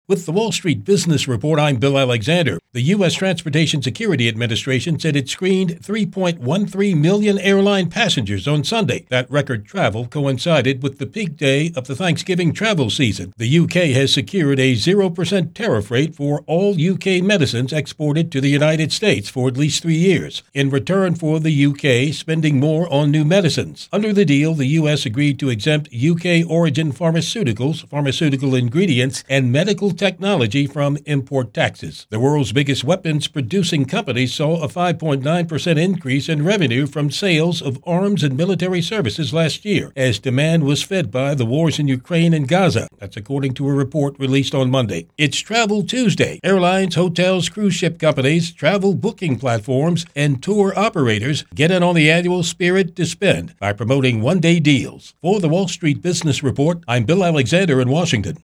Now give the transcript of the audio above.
With the Wall Street Business Report, I'm Bill Alexander. The U.S. Transportation Security Administration said it screened 3.13 million airline passengers on Sunday. That record travel coincided with the peak day of the Thanksgiving travel season. The U.K. has secured a 0% tariff rate for all U.K. medicines exported to the United States for at least 3 years, in return for the U.K. spending more on new medicines. Under the deal, the U.S. agreed to exempt U.K.-origin pharmaceuticals, pharmaceutical ingredients, and medical technology from import taxes. The world's biggest weapons-producing companies saw a 5.9% increase in revenue from sales of arms and military services last year, as demand was fed by the wars in Ukraine and Gaza. That's according to a report released on Monday. It's Travel Tuesday. Airlines, hotels, cruise ship companies, travel booking platforms, and tour operators get in on the annual Spirit to Spend by promoting one-day deals. For the Wall Street Business Report, I'm Bill Alexander in Washington.